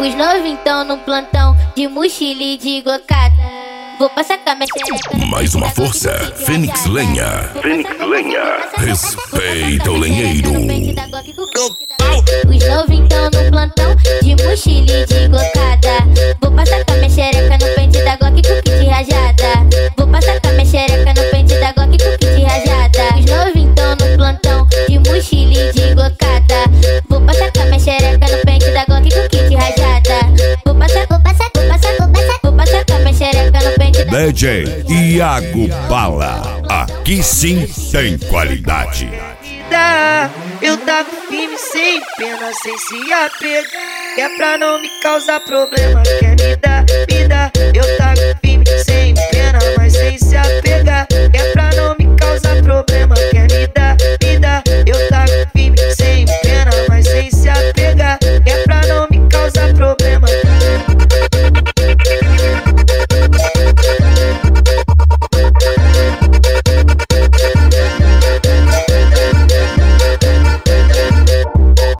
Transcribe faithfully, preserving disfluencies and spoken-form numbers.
Os novintão no plantão, de mochila e de gocada. Vou passar com a minha xereca. Mais uma força, Fênix Lenha. Fênix Lenha. Respeita o lenheiro. Os novintão no plantão, de mochila e de gocada. Vou passar com a minha xereca no pente da Glock com kit rajada. Vou passar com a minha xereca no pente da Glock com kit rajada. Os novintão no plantão, de mochila e de gocada. Vou passar com a minha xereca no pente da Glock com kit rajada. Vou passar, vou passar, vou passar, vou passar, vou passar com a minha xereca no pente da D J Iago Bala. Aqui sim tem qualidade. Eu tava firme, sem pena, sem se apegar. Que é pra não me causar problema. Quer me dar, me dar. Eu tava